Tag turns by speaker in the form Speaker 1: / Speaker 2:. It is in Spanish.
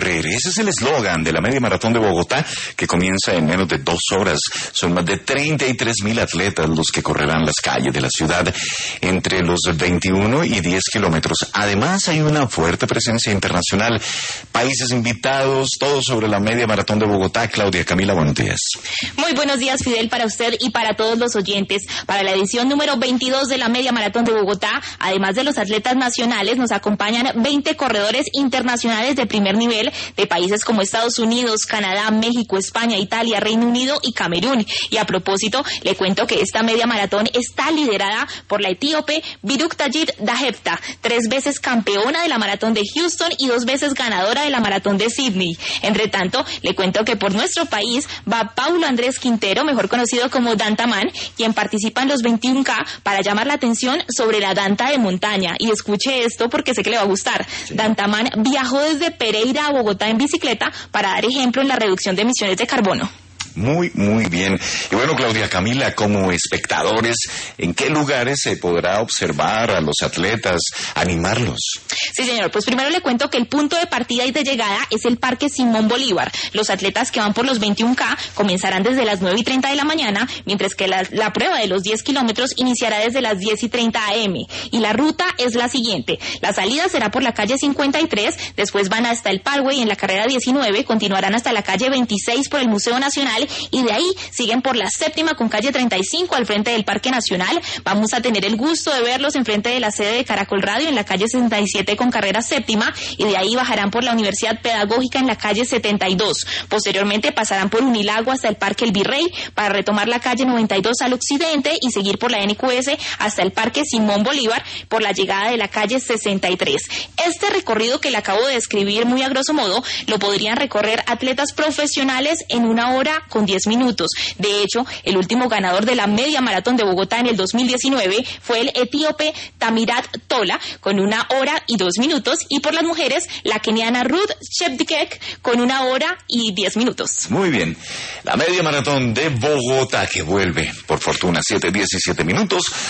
Speaker 1: correr. Ese es el eslogan de la Media Maratón de Bogotá, que comienza en menos de 2 horas. Son más de 33,000 atletas los que correrán las calles de la ciudad entre los 21 y 10 kilómetros. Además, hay una fuerte presencia internacional. Países invitados, todo sobre la Media Maratón de Bogotá. Claudia Camila, buenos días.
Speaker 2: Muy buenos días, Fidel, para usted y para todos los oyentes. Para la edición número 22 de la Media Maratón de Bogotá, además de los atletas nacionales, nos acompañan 20 corredores internacionales de primer nivel de países como Estados Unidos, Canadá, México, España, Italia, Reino Unido y Camerún. Y a propósito, le cuento que esta media maratón está liderada por la etíope Biruktajit Dahepta, 3 veces campeona de la maratón de Houston y 2 veces ganadora de la maratón de Sydney. Entre tanto, le cuento que por nuestro país va Paulo Andrés Quintero, mejor conocido como Dantaman, quien participa en los 21K para llamar la atención sobre la danta de montaña. Y escuche esto porque sé que le va a gustar. Sí. Dantaman viajó desde Pereira a Bogotá en bicicleta para dar ejemplo en la reducción de emisiones de carbono.
Speaker 1: Muy bien. Y bueno, Claudia Camila, como espectadores, ¿en qué lugares se podrá observar a los atletas, animarlos?
Speaker 2: Sí, señor. Pues primero le cuento que el punto de partida y de llegada es el Parque Simón Bolívar. Los atletas que van por los 21K comenzarán desde las 9:30 de la mañana, mientras que la prueba de los 10 kilómetros iniciará desde las 10:30 a.m. Y la ruta es la siguiente. La salida será por la calle 53, después van hasta el Parkway en la carrera 19, continuarán hasta la calle 26 por el Museo Nacional, y de ahí siguen por la 7ª con calle 35 al frente del Parque Nacional. Vamos a tener el gusto de verlos enfrente de la sede de Caracol Radio en la calle 67 con carrera 7ª, y de ahí bajarán por la Universidad Pedagógica en la calle 72. Posteriormente pasarán por Unilago hasta el Parque El Virrey para retomar la calle 92 al occidente y seguir por la NQS hasta el Parque Simón Bolívar por la llegada de la calle 63. Este recorrido que le acabo de describir muy a grosso modo lo podrían recorrer atletas profesionales en 1 hora con 10 minutos. De hecho, el último ganador de la Media Maratón de Bogotá en el 2019 fue el etíope Tamirat Tola con 1 hora y 2 minutos, y por las mujeres, la keniana Ruth Chepdikek con 1 hora y 10 minutos.
Speaker 1: Muy bien. La Media Maratón de Bogotá que vuelve, por fortuna, 7:17 minutos.